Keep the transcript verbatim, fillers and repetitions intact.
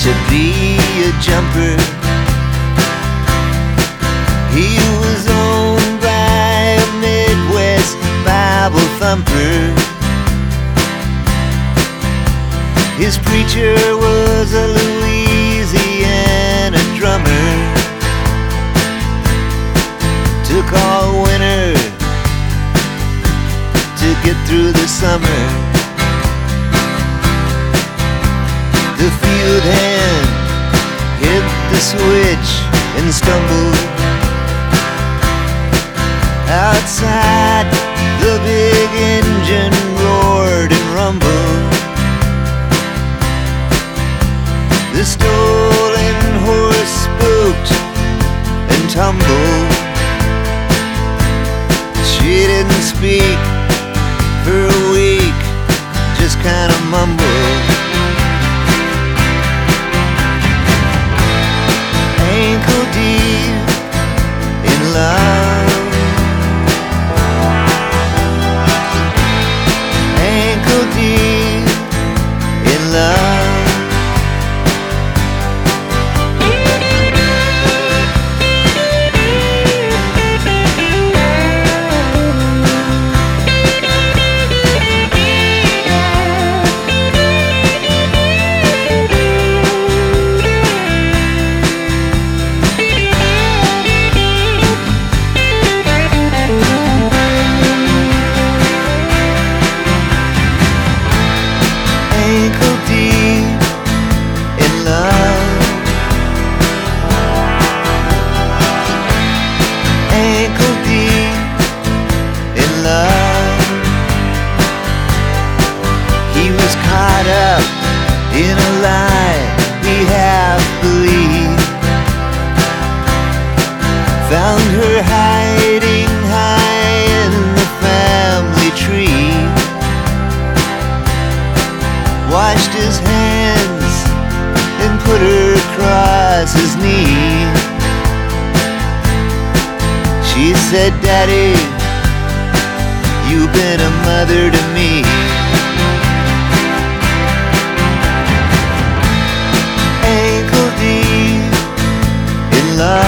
to be a jumper. He was owned by a Midwest Bible thumper. His preacher was a Louisiana drummer. Took all winter to get through the summer. The field hand hit the switch and stumbled. Outside, the big engine roared and rumbled. The stolen horse spooked and tumbled. She didn't speak for a week, just kinda mumbled. Ankle deep in love. Ankle deep in love. Ankle deep in love. Ankle deep in love. He was caught up in a lie he half believed. Found her hiding high in the family tree. Washed his hands and put her across his knee. She said, "Daddy, you've been a mother to me." Ankle deep in love.